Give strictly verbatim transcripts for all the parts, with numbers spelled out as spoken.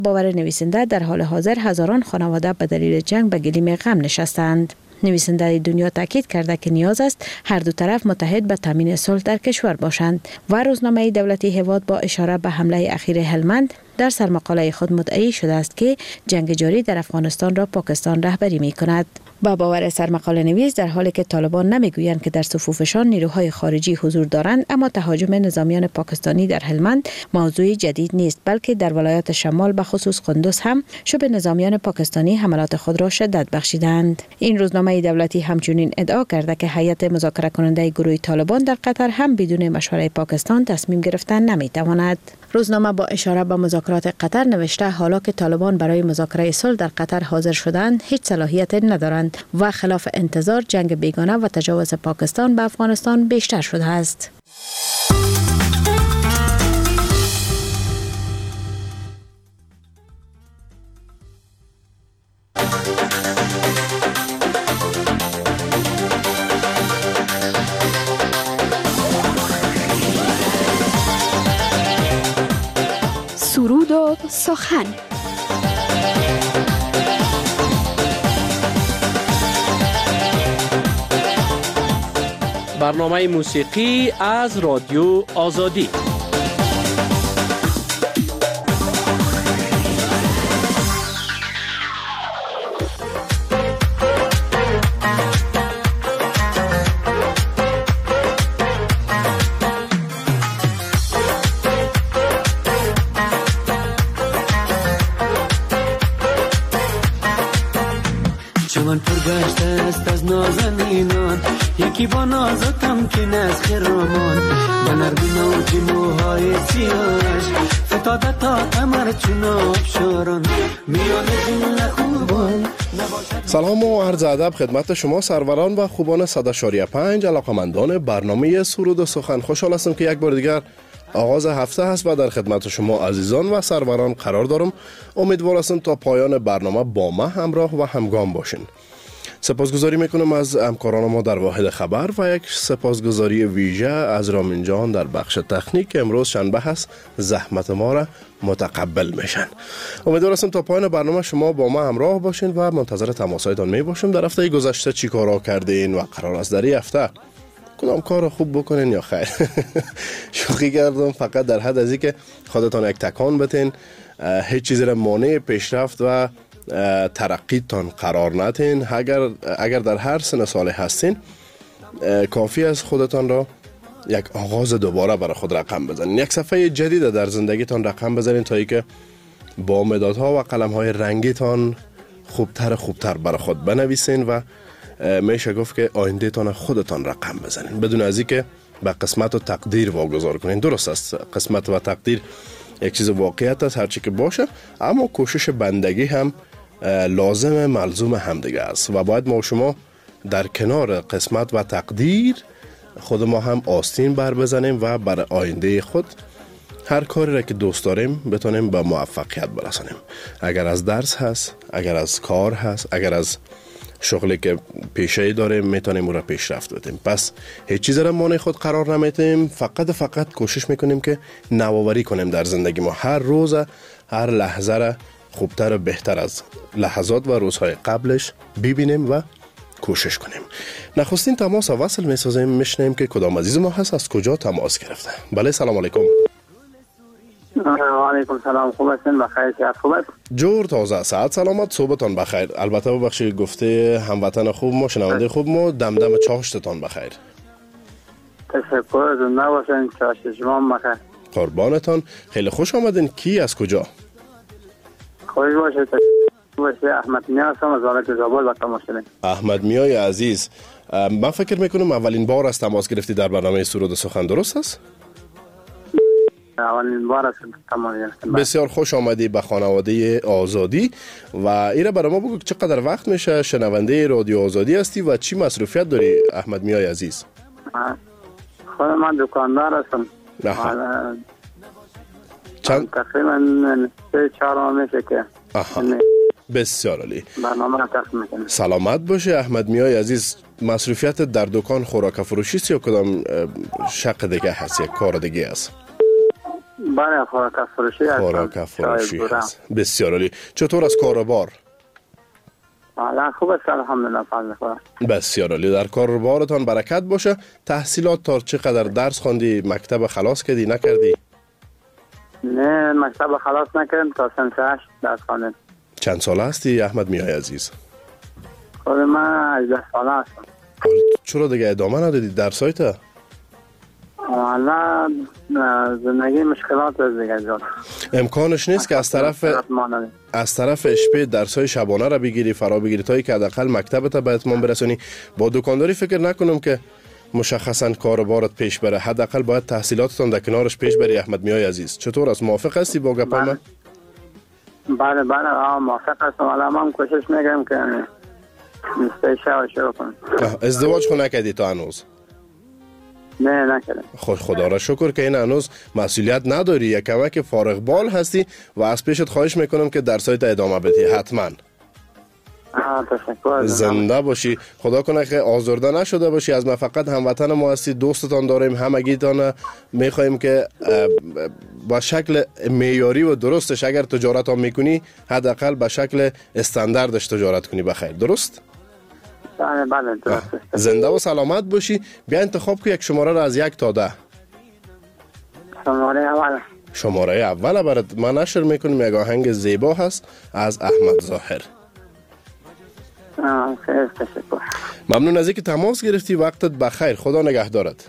باور نویسنده در حال حاضر هزاران خانواده به دلیل جنگ به گلیم غم نشستند. نویسنده دنیا تاکید کرده که نیاز است هر دو طرف متحد به تامین صلح در کشور باشند و روزنامه دولتی هواد با اشاره به حمله اخیر هلمند در سرمقاله خود مدعی شده است که جنگ جاری در افغانستان را پاکستان رهبری می کند. با باور سرمقاله نویس در حالی که طالبان نمیگویند که در صفوفشان نیروهای خارجی حضور دارند، اما تهاجم نظامیان پاکستانی در هلمند موضوع جدید نیست، بلکه در ولایات شمال به خصوص قندوز هم شبه نظامیان پاکستانی حملات خود را شدت بخشیدند. این روزنامه دولتی همچنین ادعا کرده که هیئت مذاکره کننده گروه طالبان در قطر هم بدون مشوره پاکستان تصمیم گرفتن نمیتواند. روزنامه با اشاره به مذاکرات قطر نوشته حالا که طالبان برای مذاکره صلح در قطر حاضر شدند، هیچ صلاحیت ندارند و خلاف انتظار جنگ بیگانه و تجاوز پاکستان به افغانستان بیشتر شده است. سرود و سخن. برنامه موسیقی از رادیو آزادی. چمن پرگشته است از نازنینان، یکی با نازکم که نز خرامان، به نرمی نوجی موهای سیاهش فتاده تا کمر چون آبشاران، میان جن خوبان. سلام و عرض ادب خدمت شما سروران و خوبان صد و شش و پنج علاقمندان برنامه سرود و سخن. خوشحال هستم که یک بار دیگر آغاز هفته هست و در خدمت شما عزیزان و سروران قرار دارم. امیدوار هستم تا پایان برنامه با ما همراه و همگام باشین. سپاسگزاری میکنم از همکاران ما در واحد خبر و یک سپاسگزاری ویژه از رامین جان در بخش تکنیک که امروز شنبه هست زحمت ما را متقبل میشن. امیدوار هستم تا پایان برنامه شما با ما همراه باشین و منتظر تماسهایتان می باشم. در هفته گذشته چی کارا کردین و قرار است در این هفته کدام کار خوب بکنین یا خیر؟ شوخی کردم، فقط در حد از اینکه خودتان یک تکان بتین، هیچ چیزی را مانع پیشرفت و ترقیتان قرار ندین. اگر اگر در هر سن ساله هستین، کافی است خودتان را یک آغاز دوباره برای خود رقم بزنین، یک صفحه جدید در زندگیتان رقم بزنین تا اینکه با مدادها و قلم‌های رنگیتان خوبتر خوبتر برای خود بنویسین و میشه گفت که آینده تان خودتان رقم بزنین بدون از اینکه به قسمت و تقدیر واگذار کنین. درست است، قسمت و تقدیر یک چیز واقعیت است، هرچی که باشه، اما کوشش بندگی هم لازم ملزوم همدیگه است و باید ما و شما در کنار قسمت و تقدیر خود ما هم آستین بر بزنیم و برای آینده خود هر کاری را که دوست داریم بتونیم به موفقیت برسانیم. اگر از درس هست، اگر از کار هست، اگر از شغلی که پیشه‌ای داریم میتونیم اون را پیشرفت بدیم. پس هیچ چیز را مانع خود قرار نمیدیم، فقط فقط کوشش میکنیم که نوآوری کنیم در زندگی ما. هر روز هر لحظه را خوبتر و بهتر از لحظات و روزهای قبلش ببینیم و کوشش کنیم. نخستین تماس وصل میسازیم، میشنیم که کدام عزیز ما هست، از کجا تماس گرفته. بله، سلام علیکم. و علیکم سلام. خوب هستین؟ بخیر؟ صحت خوب است؟ جور تازه، ساعت سلامت، صحبتان بخیر. البته ببخشید گفته هموطن خوب ما، شنونده خوب ما، دمدم چاشتتان بخیر. تشکر، زنده باشین، چاشت شما بخیر. قربانتان. خیلی خوش آمدین. کی از کجا؟ خوش باشید. باشه، احمد میا هستم از ولایت زابل و تماس شدین. احمد میای عزیز، من فکر میکنم اولین بار است تماس گرفتی در برنامه سرود و سخن، درست است؟ اولین بار است تماس گرفتم. بسیار خوش آمدی به خانواده آزادی و ایره برای ما بگو چقدر وقت میشه شنونده رادیو آزادی هستی و چی مصروفیت داری احمد میای عزیز؟ خود من دکاندار هستم. چند تقریبا سه چهار ماه میشه که آها. بسیار عالی. برنامه را تقدیم میکنم. سلامت باشه احمد میای عزیز. مصروفیت در دکان خوراک فروشی است یا کدام شق دیگه هست، یک کار دیگه است؟ بله خوراک فروشی هستم. خوراک فروشی هست. بسیار عالی. چطور از کار و بار؟ بله خوب است الحمدلله فضل خدا. بسیار عالی. در کار و بارتان برکت باشه. تحصیلات تا چقدر درس خواندی؟ مکتب خلاص کردی نکردی؟ نه مکتب خلاص نکردم تا صنف هشت درس خواندم. چند ساله هستی احمد میای عزیز؟ خود من هجده ساله هستم. چرا دیگه ادامه ندادی درسایت؟ والا زندگی مشکلات است دیگه جان. امکانش نیست که از طرف از طرف اشپی درسای شبانه را بگیری فرا بگیری تا که حداقل مکتبت به اتمام برسونی. با دکانداری فکر نکنم که مشخصا کار و بارت پیش بره. حداقل باید تحصیلاتتان در کنارش پیش بری احمد میای عزیز. چطور است؟ موافق هستی با گپ من؟ بله بله موافق هستم. حالا من کوشش میکنم که پیشه شروع کنم. ازدواج خو نکردی تا هنوز؟ نه نکردم. خود خدا را شکر که این هنوز مسئولیت نداری. یک کمک فارغ بال هستی و از پیشت خواهش میکنم که درسایت ادامه بدی حتما. تشکر. زنده باشی. خدا کنه که آزرده نشده باشی. از ما فقط هموطن ما هستی، دوستتان داریم، همگیتان میخوایم که با شکل معیاری و درستش اگر تجارت هم میکنی حداقل به شکل استانداردش تجارت کنی بخیر. درست؟ بله بله درست. زنده و سلامت باشی. بیا انتخاب که یک شماره را از یک تا ده. شماره اول. شماره اول برات ما نشر میکنیم. یک آهنگ زیبا هست از احمد ظاهر. خیلی تشکر. ممنون از اینکه تماس گرفتی. وقتت بخیر. خدا نگهدارت.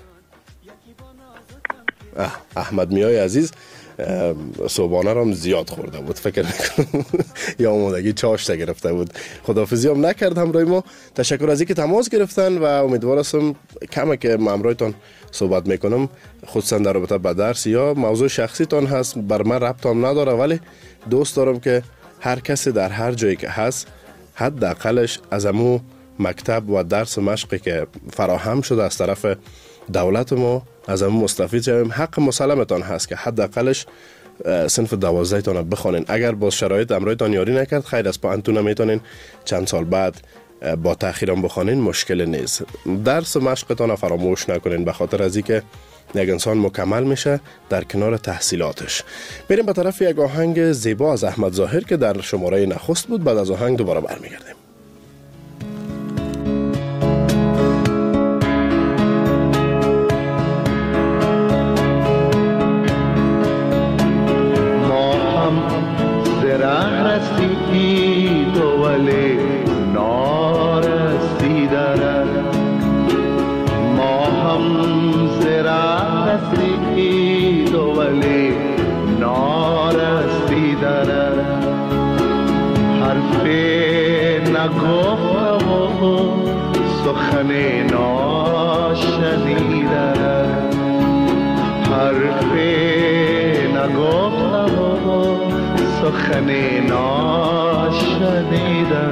احمد میای عزیز صبحانه را هم زیاد خورده بود فکر میکنم یا آمادگی چاشت گرفته بود. خداحافظی هم نکرد همراه ما. تشکر از اینکه تماس گرفتن و امیدوار هستم کمی که همراهتان صحبت میکنم خصوصا در رابطه با درس یا موضوع شخصی تان هست بر من ربط هم نداره، ولی دوست دارم که هر کسی در هر جایی که هست حداقلش از امو مکتب و درس مشقی که فراهم شده از طرف دولت ما از امو مستفید شویم. حق مسلمتان هست که حداقلش صنف دوازده تان بخوانین. اگر با شرایط امرایتان یاری نکرد خیر از پا انتون میتونین چند سال بعد با تأخیرم بخوانین، مشکل نیست. درس مشقتان فراموش نکنین به خاطر از اینکه یک انسان مکمل میشه در کنار تحصیلاتش. بریم به طرف یک آهنگ زیبا از احمد ظاهر که در شماره نخست بود. بعد از آهنگ دوباره برمیگردیم. ما هم زره رسید ولی نارسیده، ما هم زره رسید ولی نارسیده، حرفی نگفتم و سخن ناشنیده، حرفی نگفتم و سخن ناشنیده.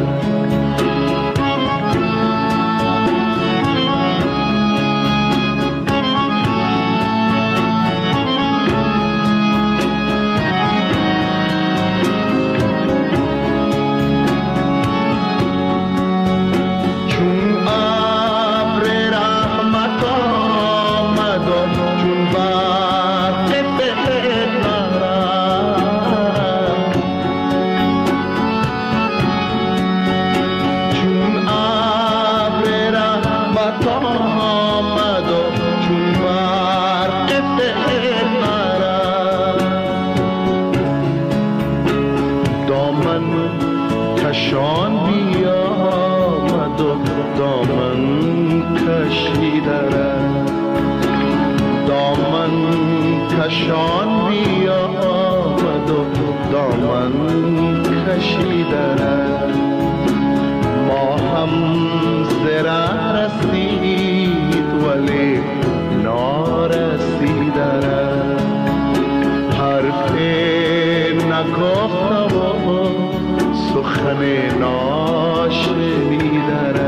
کشان بیامد و دامن کشیده، ما هم زره رسید ولی نارسیده، حرفی نگفتم و سخن ناشنیده.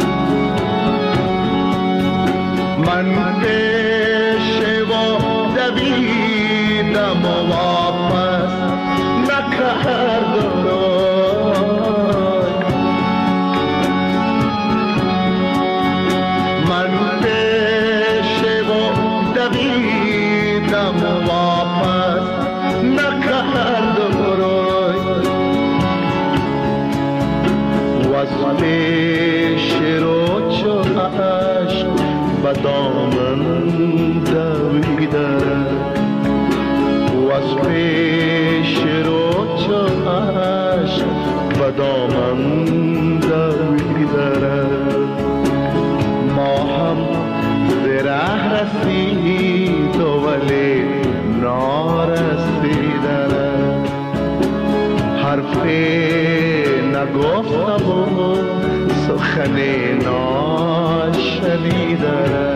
من پیش و در هر دو روی وز پیش رو چو عشق به دامن دویده وز پیش رو چو عشق به دامن دویده ما هم زره رسید ولی نارسیده حرفی نگفتم و سخنی ناشنیده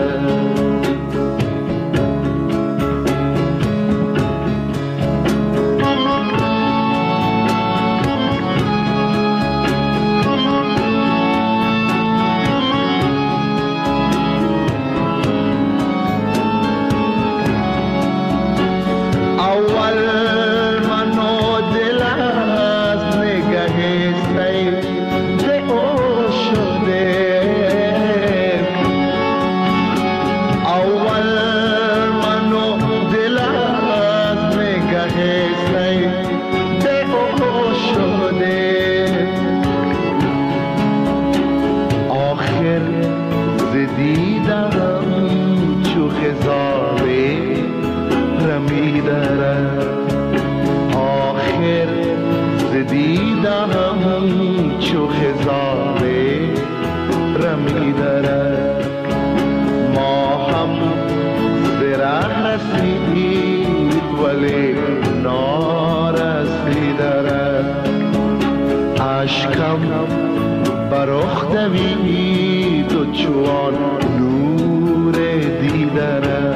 اشکم برخ دوید و چوان نور دیدره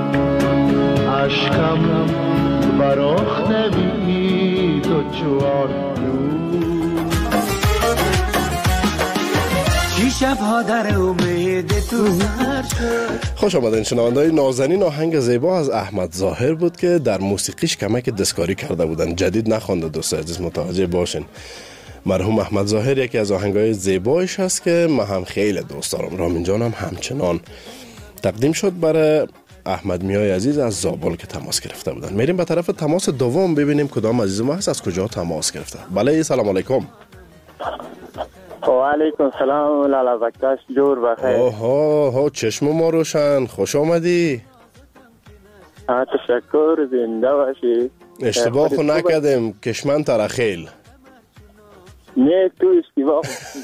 اشکم برخ دوید و چوان نور چی شبها در امید تو سر شد. خوش آمدین شنونده‌های نازنین. آهنگ زیبا از احمد ظاهر بود که در موسیقیش کمک دستکاری کرده بودن، جدید نخوانده دوست عزیز، متوجه باشین. مرحوم احمد ظاهر یکی از آهنگای زیبایش هست که من هم خیلی دوست دارم. رامین جانم همچنان. تقدیم شد برای احمد میای عزیز از زابل که تماس گرفته بودن. میریم به طرف تماس دوم ببینیم کدام عزیز ما هست، از کجا تماس گرفته. بله سلام علیکم. و علیکم سلام لالا بکتاش، جور بخیر. اوه ها چشم ما روشن، خوش آمدی. تشکر، زنده باشی. اشتباه خو نکردیم، کشمن ترخیل. نه تو اشتباه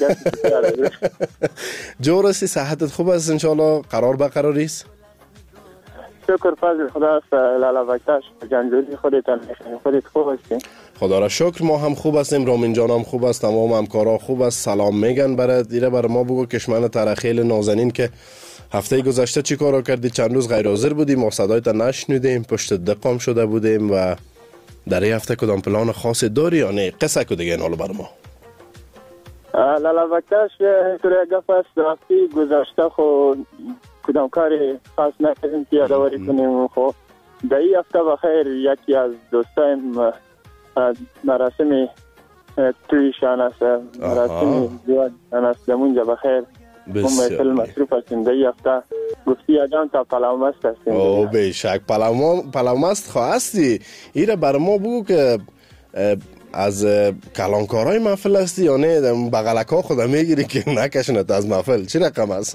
جور هستی، صحتت خوب است انشالله، قرار به قراری است؟ شکر فضل خدا است لالا بکتاش، جنجولی خودت خودت خوب هستی؟ خدا را شکر ما هم خوب هستیم، رامین جانم خوب است، تمام همکارا خوب است. سلام میگن برای دیره برای ما بگو کشمن ترخیل نازنین که هفته گذشته چی کارا کردی؟ چند روز غیر حاضر بودیم، ما صدایت نشنیدیم، پشت دقام شده بودیم و در این هفته کدام پلان خاصی داری یا نه؟ قصه کو دیگه اینالو برای ما. لالا بکتاش اینطوری گفت است، هفته گذشته خو کدام کاری خاص نکردیم که یادآوری کنیم. خب در این هفته بخیر یکی از دوستایم مراسم تویشان است، مراسم زیادشان است، دمونجا بخیر اون محفل مصروف هستیم. در این هفته گفتی آجان تا پلاومست هستیم. او بیشک پلاومست خواستی. ایره بر ما بگو که از کلانکارای محفل هستی یا نه بغلک ها خدا میگیری که نکشنت از محفل؟ چی رقم است؟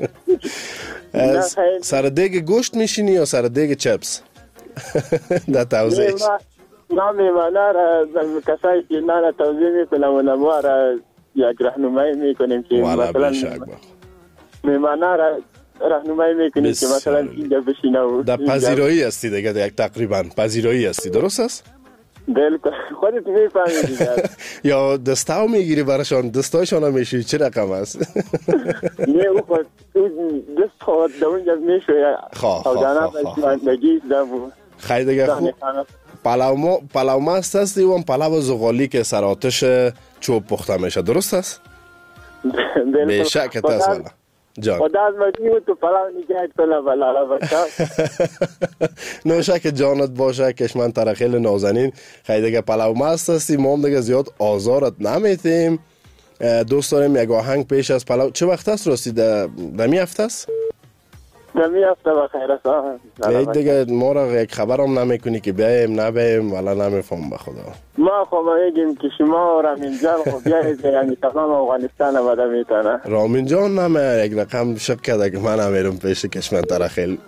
سر دیگ گوشت میشینی یا سر دیگ چپس؟ در توضیحش ما میمانه را کسایی که نه را توضیح میکنم و نما را یک رهنمایی میکنیم که مثلا میمانه را رهنمایی میکنیم که مثلا اینجا بشینه و در پذیرایی هستی دیگه، یک تقریبا پذیرایی هستی، درست است؟ بالکل خودت میفهمی دیگه. یا دستاو میگیری براشان، دستایشان هم میشوی، چه رقم است؟ نه او خود دست خود دونجا میشوی خواه خواه خواه نگیز دمو خیلی دیگه خوب. پلاو مست هستی و هم پلاو زغالی که سر آتش چوب پخته میشه، درست است؟ به شکت است والا جان. خدا از مدیو تو پلاو نگهت کنه بلا بکتا. نوشه که جانت باشه کشمن ترخیل نازنین. خیلی دیگه پلاو مست هستی، ما هم دیگه زیاد آزارت نمیتیم. دوست داریم یک آهنگ پیش از پلاو. چه وقت است راستی؟ دمی هفته است؟ دمی هفته بخیر است. یک دیگه ما را یک خبرم نمیکنی که بیایم نبیم ولی نمیفهم به خدا. ما خب میگیم که شما رامین جان خب بیایید یعنی تمام افغانستان بده میتونه. رامین جان نمی یک رقم شک کرده که من نمیرم پیش کشمن ترخیل.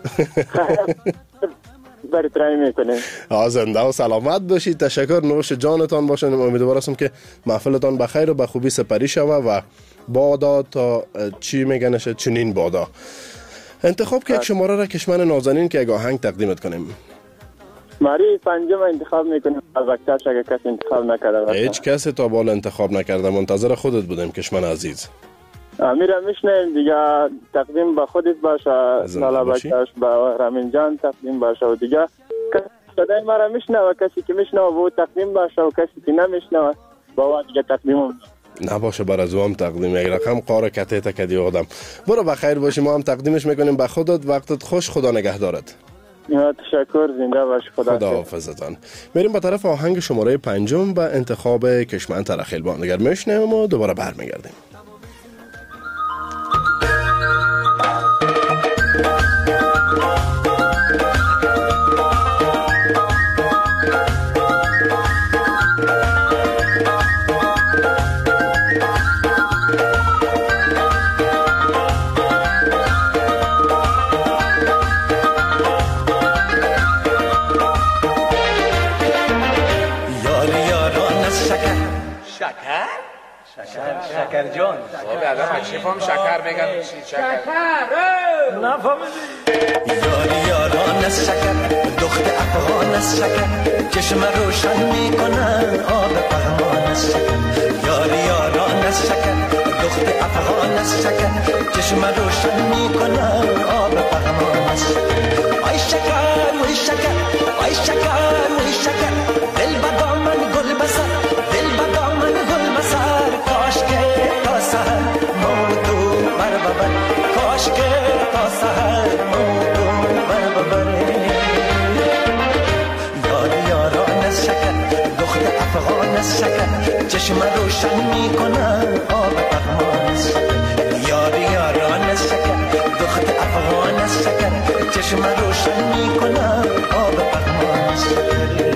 بری ترایی میکنیم. زنده و سلامت باشید. تشکر. نوش جانتان باشن. امیدوار هستم که محفلتان بخیر و به خوبی سپری شوه و بادا تا چی میگنش چنین بادا. انتخاب که یک شماره را کشمن نازنین که یک آهنگ تقدیمت کنیم. ماری پنجم انتخاب میکنیم. از وقتش اگه کسی انتخاب نکرده. هیچ کسی تا بالا انتخاب نکرده. منتظر خودت بودیم کشمن عزیز. میرم میشنیم دیگه. تقدیم به خودت باشه. لالا بکش با رامین جان تقدیم باشه و دیگه صدای ما را میشنوه کسی که میشنوه و تقدیم باشه و کسی که نمیشنوه با دیگه تقدیم نباشه. بر از او هم تقدیم یک رقم قاره کته تکدی آدم. برو بخیر باشی. ما هم تقدیمش میکنیم به خودت. وقتت خوش. خدا نگهدارت. تشکر. زنده باش. خدا خدا حافظتان. میریم به طرف آهنگ شماره پنجم و انتخاب کشمن ترخیل. با دیگر میشنیم و دوباره برمیگردیم. شکر جان بابا آدم چی فهم شکر میگن شکر نفهمیدی یاری یاران از شکر دخت افغان از شکر چشم روشن میکنن آب پهمان از شکر یاری یاران از شکر دخت افغان از شکر چشم روشن میکنن آب پهمان از شکر آی شکر وی شکر آی شکر وی شکر دل با من گل بسر دل با من گل بسر کاش که تا سهر موتو بر ببر کاش که تا سهر موتو بر ببر یار یاران از شکر دخت افغان از شکر چشم روشن میکنن آب پهمان از شکر یار یاران از شکر دخت افغان از شکر چشم روشن میکنن آب پهمان از شکر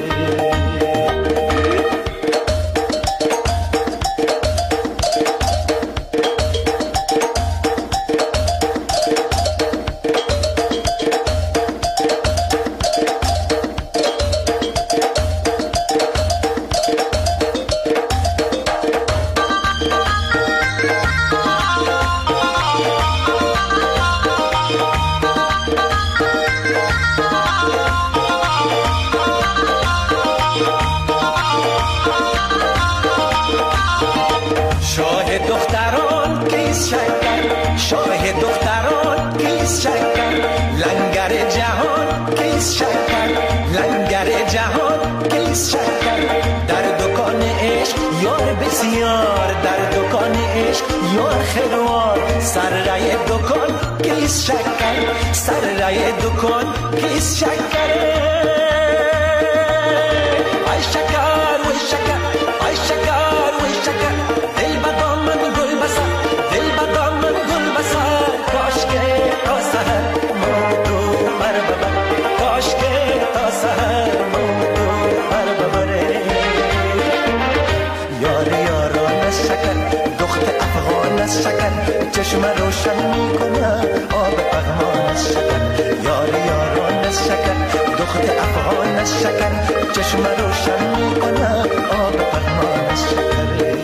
چشم روشن میکنه آب پهمان از شکر یار یاران از شکر دخت افغان از شکر چشم روشن میکنه آب پهمان از شکر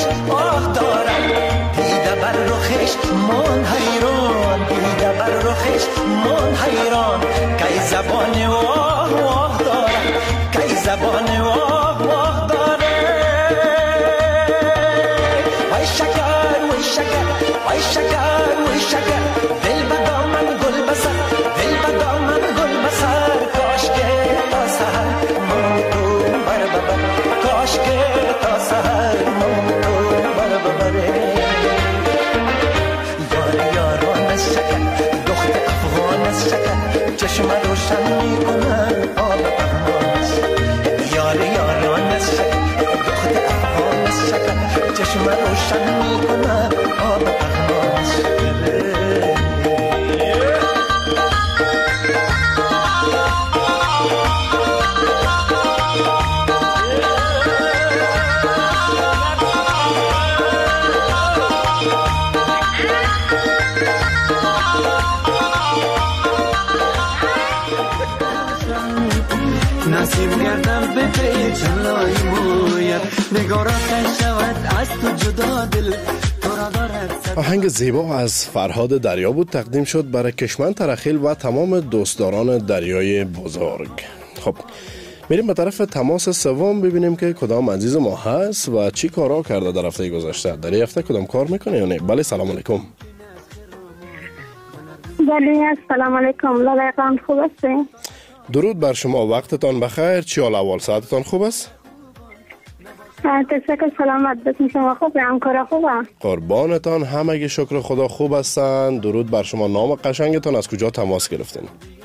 من حیران دیده بر رخ عشق من حیران که زبان واه واه داره که زبان واه واه داره وای شکر وای شکر وای شکر وای شکر دل به دامن گل بسر دل به دامن گل بسر کاش که تا سحر من تو بر ببر کاش که تا سحر من تو بر ببره یار یاران از شکر دخت افغان از شکر چشم روشن میکنن آب افغان یار یاران از شکر دخت افغان از شکر چشم روشن میکنن آب افغان نسیم گردم به پی جلای مویت نگارا شود از تو جدا دل تو را دارد. آهنگ زیبا از فرهاد دریا بود تقدیم شد برای کشمن ترخیل و تمام دوستداران دریای بزرگ. خب میریم به طرف تماس سوم ببینیم که کدام عزیز ما هست و چی کارا کرده در هفته گذشته. در این هفته کدام کار میکنه یا نه؟ بله سلام علیکم. بله سلام علیکم. لالایقان خوب هستی؟ درود بر شما، وقتتان بخیر. چی حال احوال؟ ساعتتان خوب است؟ تشکر سلامت بسیم. شما خوبه؟ همکارا خوبه؟ قربانتان، همگی شکر خدا خوب هستند. درود بر شما. نام قشنگتان، از کجا تماس گرفتین؟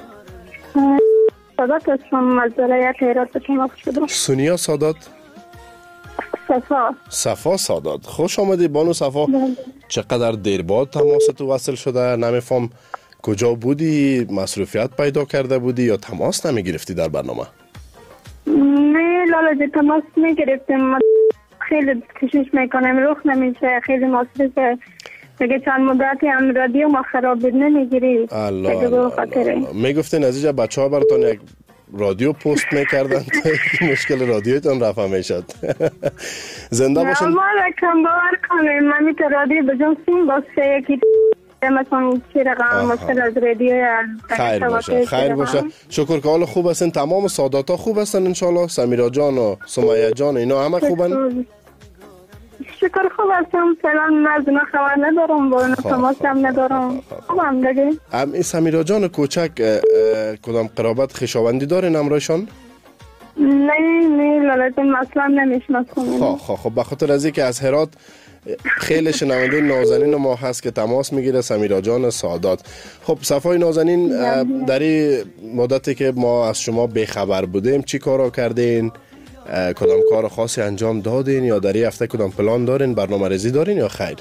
سادات هستم از ولایت هرات تماس شدم. سونیا سادات؟ صفا صفا سادات. خوش آمدی بانو صفا. چقدر دیر بعد تماس تو وصل شده؟ نمیفهم کجا بودی؟ مصروفیت پیدا کرده بودی یا تماس نمی گرفتی در برنامه؟ نه لالا جی تماس می گرفتیم. خیلی کشش میکنم روخ نمیشه، خیلی مصروفه. دیگه چند مدتی هم رادیو ما خراب بود نمیگیری. الله الله. میگفتین از اینجا بچه ها براتون یک رادیو پست میکردن تا مشکل رادیوتون رفع میشد. زنده باشین. ما رکم باور کنیم من میتو رادیو بجون سیم باسه یکی مثلا چی رقم مشکل از رادیو. خیر باشه خیر باشه. شکر که حال خوب هستین. تمام سادات ها خوب هستن انشالله؟ سمیرا جان و سمیه جان اینا همه خوبن؟ شکر خوب هستم. فعلا من از اونا خبر ندارم، با اونا تماس هم ندارم. خوبم دیگه. ام سمیرا جان کوچک کدام قرابت خویشاوندی دارین امرایشان؟ نه نه لازم اصلا نمیشناسم. خب خب خب به خاطر از اینکه از هرات خیلی شنونده نازنین ما هست که تماس میگیره، سمیرا جان سادات. خب صفای نازنین، در این مدتی که ما از شما بیخبر بودیم چی کارا کردین؟ کدام کار خاصی انجام دادین یا در این هفته کدام پلان دارین، برنامه ریزی دارین یا خیر؟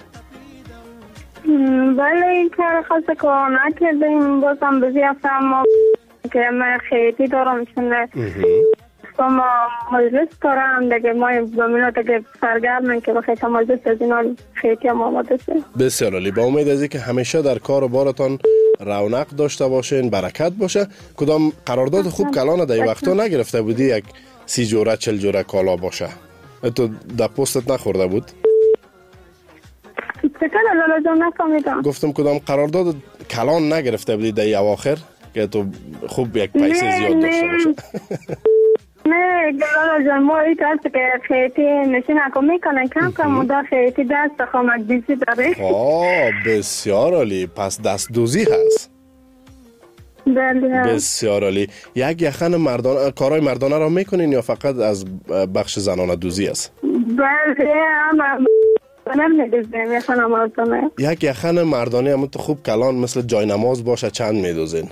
بله این کار خاصی کار نکردیم. بازم بزی هفته ما که من خیلی دارم چونه ما مجلس دارم دیگه. ما بمینو دیگه سرگرمن که بخیط مجلس از اینا خیلی هم آماده شد. بسیار عالی. با امید از که همیشه در کار و بارتان رونق داشته باشین، برکت باشه. کدام قرارداد خوب کلانه در این وقتا نگرفته بودی یک سی جوره چل جوره کالا باشه؟ تو در پستت نخورده بود؟ چکر لالا جان نفهمیدم. گفتم کدام قرارداد کلان نگرفته بودی در این اواخر که تو خوب یک پیسه زیاد داشته باشه؟ نه لالا جان ما این دست که خیلی نشین اکو میکنن کم کم مدار خیلی دست خامک بیزی داره. آه بسیار عالی. پس دست دوزی هست. بله. بسیار عالی. یک یخن مردانه، کارهای مردانه را میکنین یا فقط از بخش زنانه دوزی است؟ بله هم نمیدوزیم یخن مردانه. یک یخن مردانه هم تو خوب کلان مثل جای نماز باشه چند میدوزین؟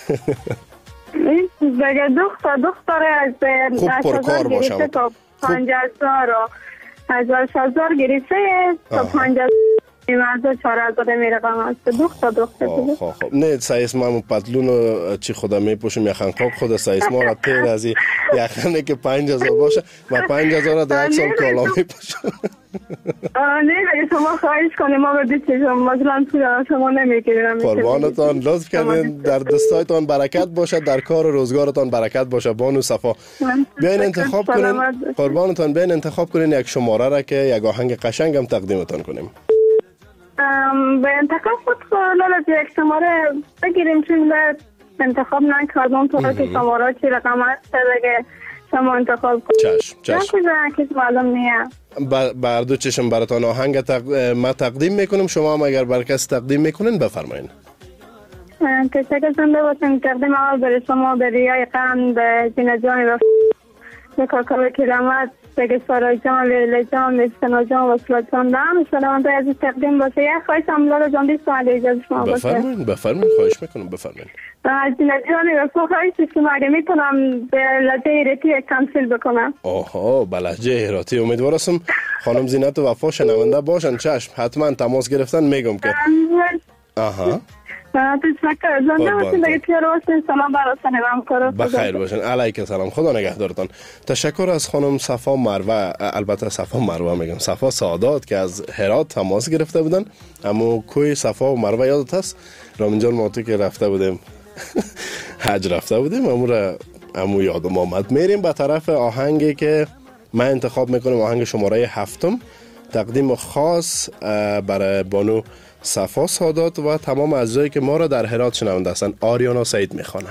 دیگه دختر دختر از خوب پرکار باشه تا پنجاه هزار و هزار هزار گریسه تا پنجاه هزار چهار هزار می رقم است. دختر دختر خب خب نه سایس ما پتلون و چی خدا میپوشم یخن خواب خود سایس ما را تیر از یخنه که پنج هزار باشه و پنج هزار را در یک سال کالا میپوشم. نه شما خواهش کنیم ما به دیچه شما مثلا شما نمیگیرم. قربانتان لطف کردین. در دستایتان برکت باشه، در کار و روزگارتان برکت باشه بانو صفا. بیاین انتخاب کنین قربانتان، بیاین انتخاب کنین یک شماره را که یک آهنگ قشنگم تقدیمتان کنیم. به انتخاب خود لالا یک شماره بگیریم، چون به انتخاب نکردم تو که شماره چی رقم هست دیگه شما انتخاب کنید. چشم چشم. نه که معلوم نیه. بر دو چشم براتان آهنگ تق... ما تقدیم میکنم، شما هم اگر بر کس تقدیم میکنین بفرمایین. تشکر زنده باشین. تقدیم اول برای شما، به ریای قند، به جینا جان و به کاکا کرامت، به سارا جان، لیلا جان، به سنا جان و سلات جان دارم. سلامت عزیز تقدیم باشه. یک خواهش هم لالا جان بیست تومن اجازه شما باشه. بفرمایین بفرمایین، خواهش میکنم بفرمایین. از جینا جان و خواهش شما اگه میتونم به لحجه ایراتی کانسل بکنم. آها به لحجه ایراتی. امیدوار هستم خانم زینت و وفا شنونده باشن. چشم حتما تماس گرفتن میگم که آها تشکر. زنده باشین دیگه پیار باشین. سلام براتون هم کارو بخیر باشین. علیک سلام. خدا نگهدارتان. تشکر از خانم صفا مروه، البته صفا مروه میگم صفا سعادات که از هرات تماس گرفته بودن. اما کوی صفا و مروه یادت هست؟ رامین جان ما تو که رفته بودیم حج رفته بودیم، امو را امو یادم آمد. میریم به طرف آهنگی که من انتخاب میکنم، آهنگ شماره هفتم، تقدیم خاص برای بانو صفا سعادات و تمام اعضایی که ما را در هرات شنونده هستند. آریانا سعید میخوانه.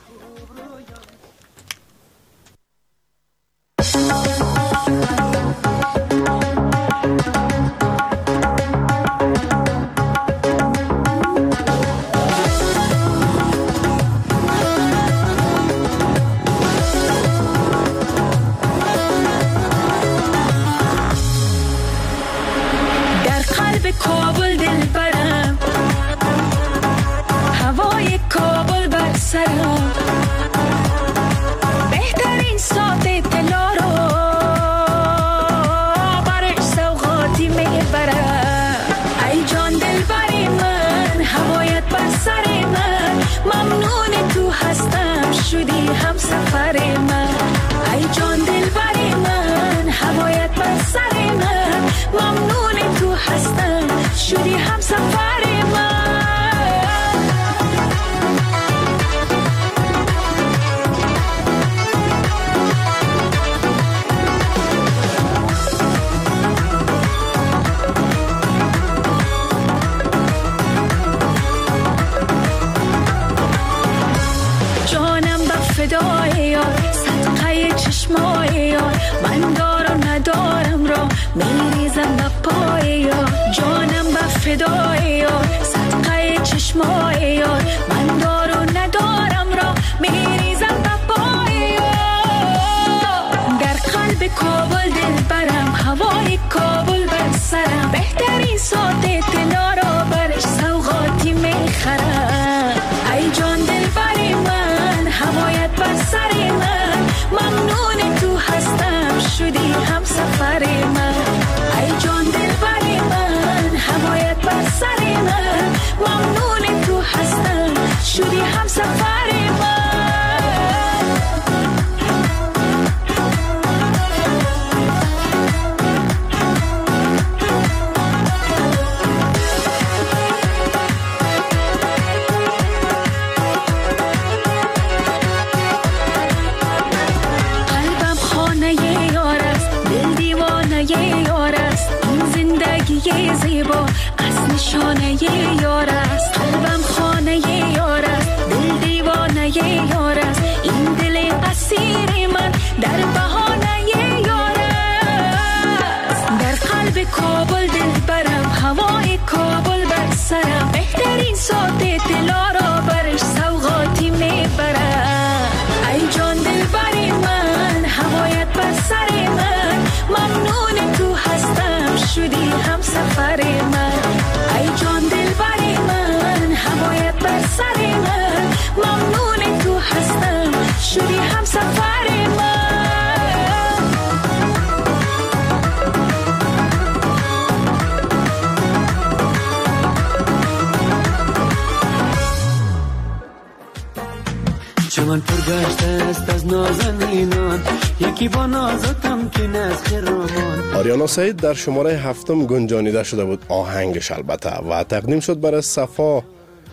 چمن پرگشته است از نازنینان، یکی با نازتم که نسخ رامان. آریانا سعید در شماره هفتم گنجانیده شده بود، آهنگش البته، و تقدیم شد برای صفا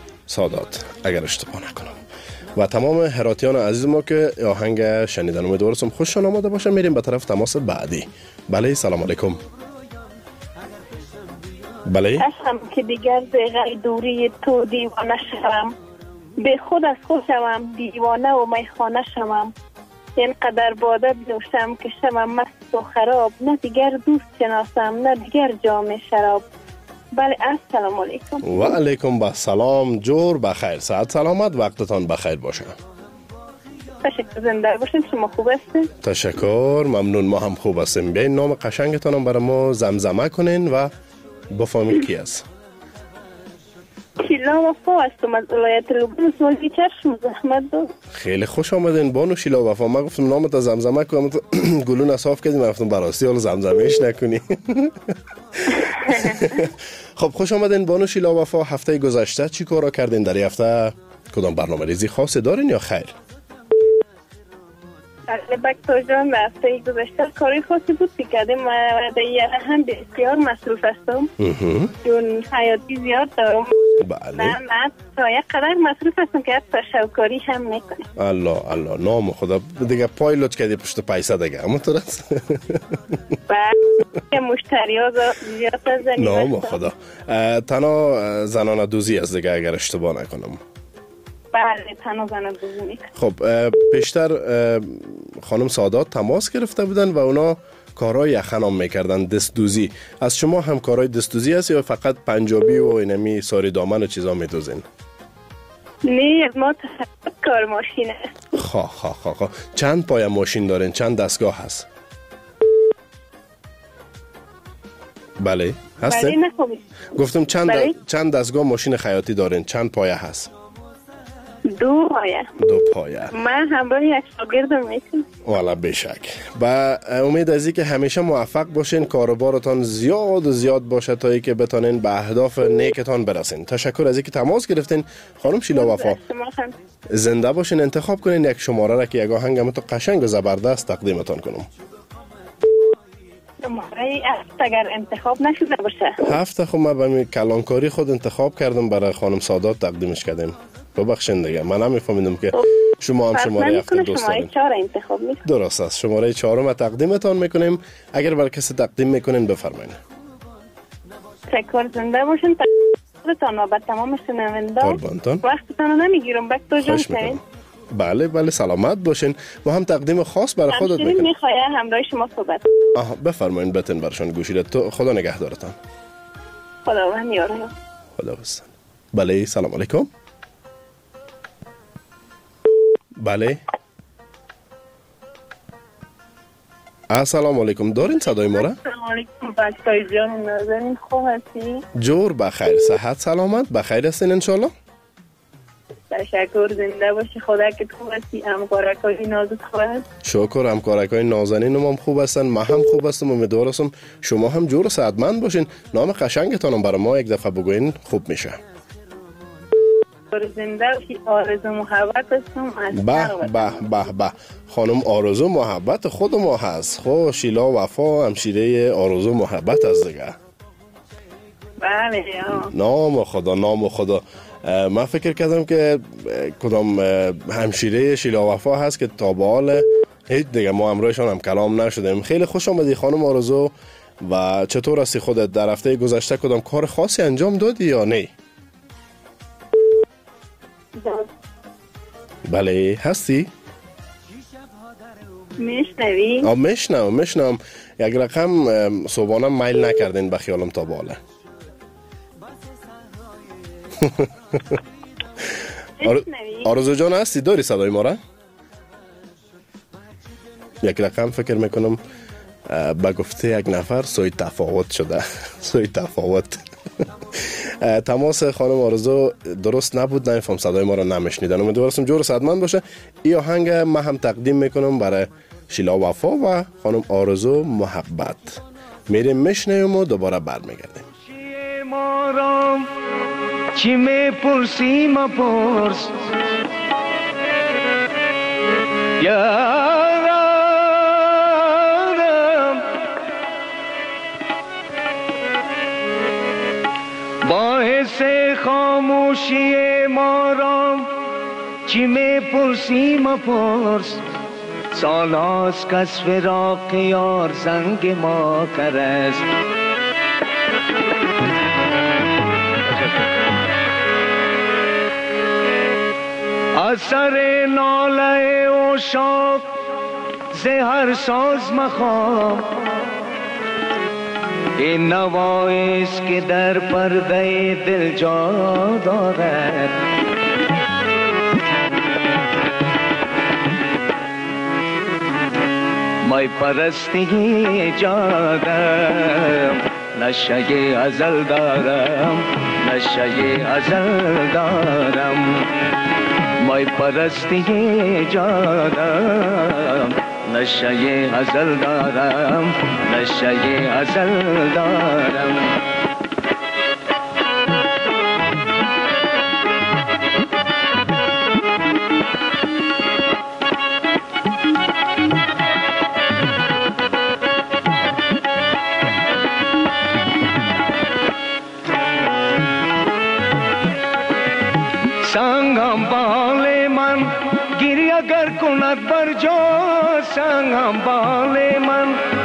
سعادات اگر اشتباه نکنم و تمام هراتیان عزیز ما که آهنگ شنیدن. امیدوارم خوششان آمده باشه. میریم به طرف تماس بعدی. بله سلام علیکم. بله. اصلا که دیگر زیغه دوری تو دیوانه شوم، به خود از خود شوم دیوانه و میخانه شوم، اینقدر باده بنوشم که شوم مست و خراب، نه دیگر دوست شناسم نه دیگر جام شراب. بله السلام علیکم. و علیکم السلام. جور بخیر، صحت سلامت، وقتتان بخیر باشه. تشکر، زنده باشین. شما خوب هستین؟ تشکر، ممنون، ما هم خوب هستیم. بیاین نام قشنگتان هم برای ما زمزمه کنین و بفهمید کی است. شیلا وفا هستم از ولایت لوبنان، سوالی چشم زحمت دو. خیلی خوش آمدین بانو شیلا وفا. من گفتم نامت زمزمه کنم، گلون صاف کردیم، من گفتم براستی حالا زمزمهش نکنی. خب خوش آمدین بانو شیلا وفا. هفته گذشته چی کارا کردین؟ در هفته کدام برنامه ریزی خاصی دارین یا خیر؟ بله بکتر جان، در هفته گذشته کاری خاصی بود که کردیم و در هم بسیار مصروف هستم چون حیاتی زیاد دارم. بله. من تا یک قدر مصروف هستم که حتی شوکاری هم نکنم. الله الله، نام خدا دیگه پایلوت کردی پشت پیسه دیگه اما تو رست. بله مشتری ها زیاد از زنی نام خدا. تنها زنانه دوزی از دیگه اگر اشتباه نکنم. بله تنها زنانه دوزی میکنم. خب پیشتر خانم سادات تماس گرفته بودن و اونا کارهای یخن هم میکردن، دست دوزی. از شما هم کارهای دست دوزی هست یا فقط پنجابی و اینمی ساری دامن و چیزا میدوزین؟ نه ما تفقط کار ماشین هست. خواه خواه خواه خواه. چند پای ماشین دارین؟ چند دستگاه هست؟ بله هسته؟ بله نخوابید. گفتم چند, بله؟ چند دستگاه ماشین خیاطی دارین؟ چند پایه هست؟ دو پایه. دو پایه. من همراه یک شاگردم میکنم. والا بشک. با امید از که همیشه موفق باشین، کاروبارتان زیاد و زیاد باشه تا ای که بتانین به اهداف نیکتان برسین. تشکر از اینکه تماس گرفتین خانم شیلا وفا. زنده باشین. انتخاب کنین یک شماره را که یک آهنگ هم تو قشنگ و زبردست تقدیمتان کنم. شماره هفت اگر انتخاب نشده باشه. هفت خب من به کلانکاری خود انتخاب کردم، برای خانم سادات تقدیمش کردیم. ببخشید دیگه من هم میفهمیدم که شما هم شماره هفت دوست دارین. شماره چهار انتخاب میکنم. درست است، شماره چهارم تقدیمتان میکنیم. اگر برای کسی تقدیم میکنین بفرمایید. تشکر، زنده باشین. تقدیمتان و به تمام شنونده قربانتان. وقتتان رو نمیگیرم بکتر جان. کنین بله بله سلامت باشین. ما هم تقدیم خاص برای خودت میکنیم. میخواه همراه شما صحبت. آها بفرمایید، بتن برشان گوشید. تو خدا نگهدارتان. خداوند یار. خدا بستن. بله سلام علیکم. بله السلام علیکم. دارین صدای ما را؟ السلام علیکم بچه‌های جان، نازنین خوب هستی؟ جور بخیر، صحت سلامت، بخیر هستین انشالله؟ تشکر، زنده باشی. خدا که خوب هستی. همکارکای نازت خوب هست؟ شکر، همکارکای نازنین هم خوب هستن، من هم خوب هستم. امیدوار هستم شما هم جور و صحتمند باشین. نام قشنگتان برای ما یک دفعه بگوین خوب میشه. زنده باشی. آرزو محبت هستم. به به به به. خانم آرزو محبت خود ما هست. خب شیلا وفا همشیره آرزو محبت است دیگه. بله نام خدا نام خدا. من فکر کردم که کدام همشیره شیلا وفا هست که تا به حال هیچ دیگه ما همراهشان هم کلام نشدیم. خیلی خوش آمدی خانم آرزو. و چطور هستی خودت؟ در هفته گذشته کدام کار خاصی انجام دادی یا نه؟ بله هستی؟ میشنوی؟ آه میشنم میشنم. یک رقم صبحانه میل نکردین به خیالم تا بالا. آرزو جان هستی؟ داری صدای ما را؟ یک رقم فکر میکنم به گفته یک نفر سوی تفاوت شده. سوی تفاوت. تماس خانم آرزو درست نبود، نمیفهم صدای ما را نمیشنیدن. امیدوارم جور صحتمند باشه. این آهنگ ما هم تقدیم میکنم برای شیلا وفا و خانم آرزو محبت. میریم میشنیم و دوباره برمیگردیم. چی میپرسی مپرس یارم، باعث خاموشی ما را چی میپرسی مپرس. سال هاست کس فراق یار زنگ ما کرست. اثر ناله و شاق زهر ساز مخوام این نوایست که در پرده دل جا دارد مای پرستی جا دارم نشه ازل دارم نشه ازل دارم مای پرستی جانم نشه ازل دارم نشه ازل دارم سنگم بال من گیری اگر کند بر جا سنگم بال من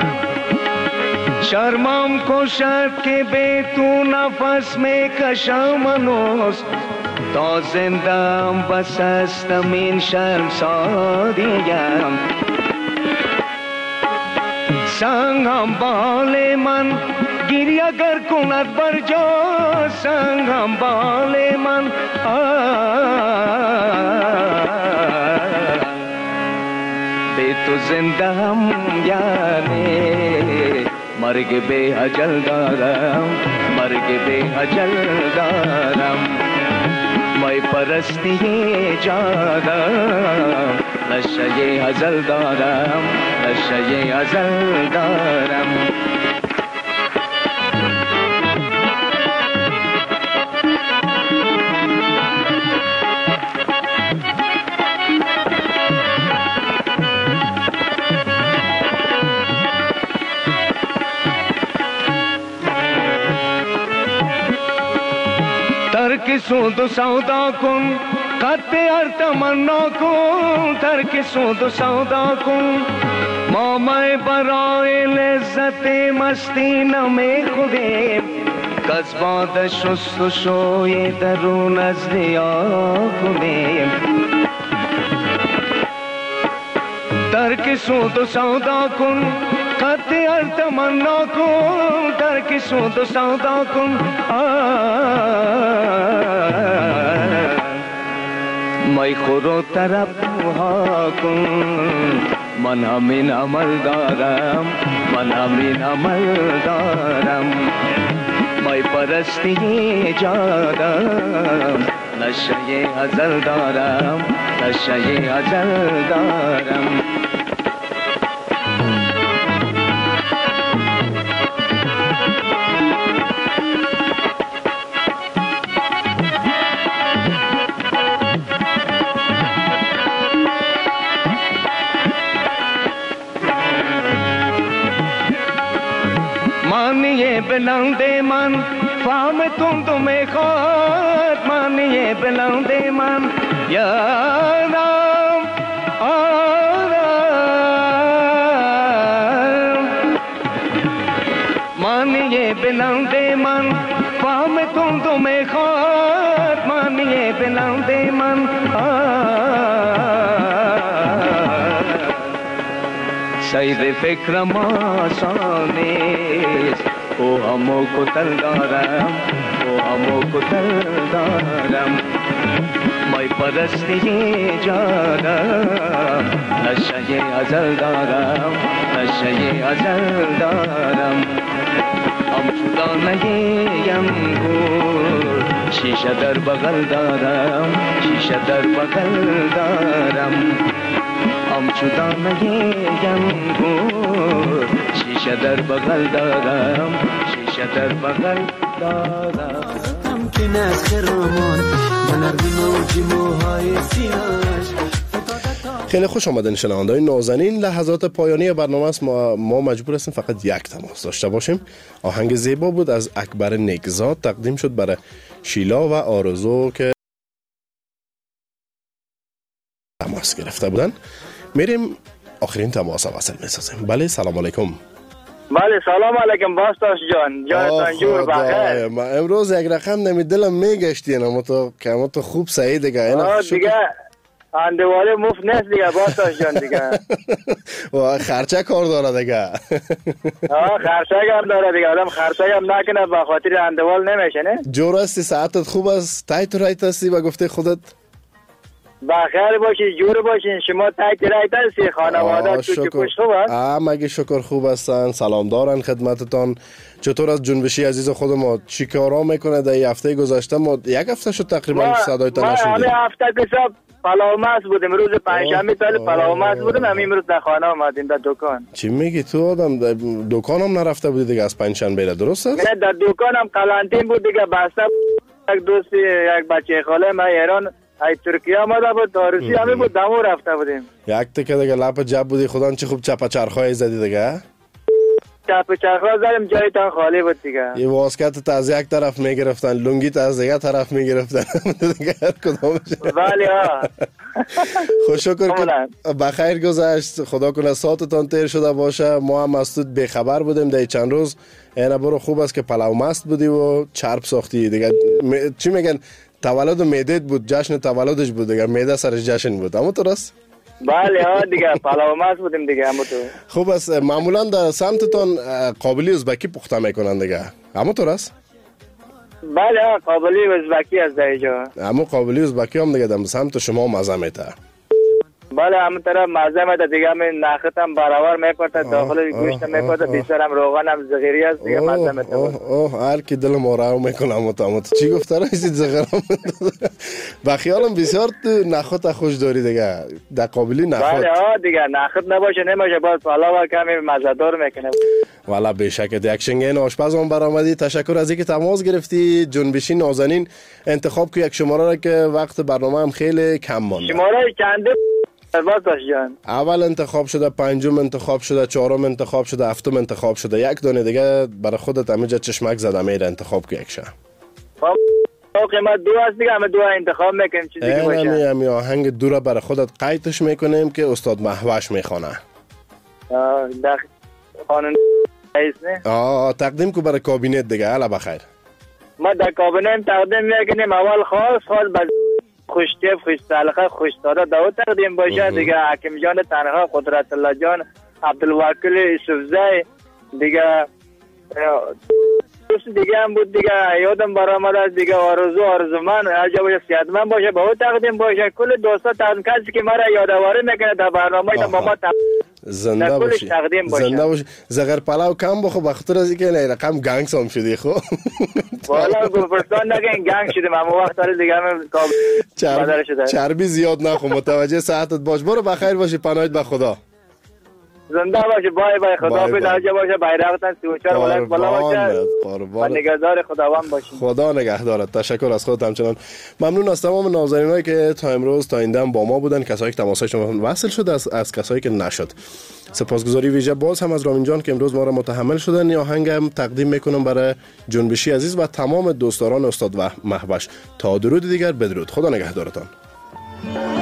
شرمم کشد که به تو نفس می کشم منوز تا زندم بس استم این شرم سادیم سنگم بال من گیری اگر کند بر جا سنگم بال من به تو زنده هم یعنی مرگ به اجل دارم مرگ به اجل دارم مای پرستی جانم نشه ازل دارم نشه ازل دارم ترک سود و سودا کن قد هر تمنا کن ترک سود و سودا کن ما میں برای لذت مستی نمی خودیم کس باد شست و شوی درون از دیا کنیم ترک سود و سودا کن قد هر تمنا کن ترک سود و سودا کن مای خور و طرب ها کن من همین عمل دارم من همین عمل دارم مای پرستی جادم نشه ازل دارم نشه ازل دارم مانیے بلندے من فام تم تمہیں خواد مانیے بلندے من یا رام آرام مانیے بلندے من فام تم تمہیں خواد مانیے بلندے من سید فکرم آسانیست او همو کتل دارم او همو کتل دارم مای پرستی جانم نشه ازل دارم نشه ازل دارم هم شدا نگیم گور شیشه در بغل دارم شیشه در بغل دارم هم شدا نگیم گور شیشه در بغل دارم شیشه در بغل دارم که نسخ رمان من اردی موجی موهای سیاش. خیلی خوش آمدین شنوندگان نازنین. لحظات پایانی برنامه است. ما, ما مجبور هستیم فقط یک تماس داشته باشیم. آهنگ زیبا بود از اکبر نیکزاد تقدیم شد برای شیلا و آرزو که تماس گرفته بودن. میریم آخرین تماس وصل میسازیم. بله سلام علیکم. بله سلام علیکم باستاش جان جانتان جور بخیر. ما امروز یک رقم نمی دلم میگشتی اما تو که تو خوب سعی دیگه اینا دیگه اندواله مفت نیست دیگه باستاش جان دیگه و خرچه کار داره دیگه آه خرچه کار داره دیگه آدم خرچه هم نکنه به خاطر اندوال نمیشه نه جور هستی ساعتت خوب است تایت و رایت هستی و گفته خودت بخیر باشی جور باشین شما تایت رایت هستی خانواده تو خوش خوب است آه مگه شکر خوب هستن سلام دارن خدمتتان چطور از جنبشی عزیز خود ما چی کارا میکنه در این هفته گذشته ما یک هفته شد تقریبا صدایتان نشوندیم ما همه هفته که سب پلاو ماست بودیم روز پنجشنبه سال پلاو ماست بودیم همین روز در خانه اومدیم در دکان چی میگی تو آدم دکان هم نرفته بودی دیگه از پنجشنبه درست است نه در دکان هم قلانتین بود دیگه بسته یک دوستی یک بچه خاله ما ایران ای ترکیه آمده بود داروسی همه بود دمو رفته بودیم یک تکه دیگه لپ جب بودی خدا چه خوب چپا چرخای زدی دیگه چپا چرخا زدیم جایتان خالی بود دیگه یه واسکت از یک طرف میگرفتن لنگیت از دیگه طرف میگرفتن دیگه هر کدامش بله ها خوش شکر که بخیر گذشت خدا کنه ساعتتان تیر شده باشه ما هم از تو بخبر بودیم در چند روز اینا برو خوب است که پلاو مست بودی و چرب ساختی دیگه چی میگن تولد معدت بود جشن تولدش بود دیگه معده سرش جشن بود اما تو راست بله ها دیگه پلاو ماست بودیم دیگه اما تو خوب است معمولا در سمتتان قابلی ازبکی پخته میکنن دیگه اما تو راست بله ها قابلی ازبکی از اینجا اما قابلی ازبکی هم دیگه در سمت شما مزه میته بله همون طرف مزه میده دیگه همین نخت هم برابر میپرده داخل گوشت میپرده بیشتر هم روغن هم زغیری است دیگه مزه میده اوه اوه هر کی دل ما رو میکنه اما تو چی گفته رئیس زغرام با خیالم بسیار تو نخت خوش داری دیگه در قابلی نخت بله ها دیگه نخت نباشه نمیشه باز پلاو کمی مزه دار میکنه والا بشک یک شنگین آشپز هم برآمدی تشکر از اینکه تماس گرفتی جنبشی نازنین انتخاب کو یک شماره را که وقت برنامه هم خیلی کم مونده شماره چنده جان. اول انتخاب شده پنجم انتخاب شده چهارم انتخاب شده هفتم انتخاب شده یک دونه دیگه برای خودت همینجا چشمک زده میره انتخاب که یکشه قیمت دو هست دیگه همه دو انتخاب میکنیم چیزی که باشه همه همه آهنگ دو را برای خودت قیدش میکنیم که استاد مهوش میخونه در قانون رئیس نه آه تقدیم کو برای کابینت دیگه حالا بخیر ما در کابینت تقدیم میکنیم اول خاص خاص بز خوشتیف خوش تعلقه خوش داده داود تقدیم باشه دیگه حکیم جان تنها قدرت الله جان عبدالوکیل یوسفزی دیگه دوست دیگه هم بود دیگه یادم برآمد از دیگه آرزو آرزومند هرجا باشه صحتمند باشه به او تقدیم باشه کل دوستا تقدیم کسی که مرا یادآوری میکنه در برنامه تا ما زنده باشی زنده باشی زغر پلاو کم بخو بخاطر از اینکه رقم گنگ سام شدی خو والا گلفرستان نگین گنگ شدیم اما وقت داره دیگه هم چربی, چربی زیاد نخو متوجه صحتت باش برو بخیر باشی پناهت به خدا زنده باشه بای بای خدا به درجه باشه بیرقتن سی و چهار ولایت بالا باشه و نگهدار خداوند باشه خدا نگهدارت تشکر از خودت همچنان ممنون از تمام ناظرینایی که تا امروز تا این دم با ما بودن کسایی که تماسشون وصل شد از, از کسایی که نشد سپاسگزاری ویژه باز هم از رامین جان که امروز ما را متحمل شدن یا آهنگم تقدیم میکنم برای جنبشی عزیز و تمام دوستداران استاد و مهوش تا درود دیگر بدرود خدا نگهدارتان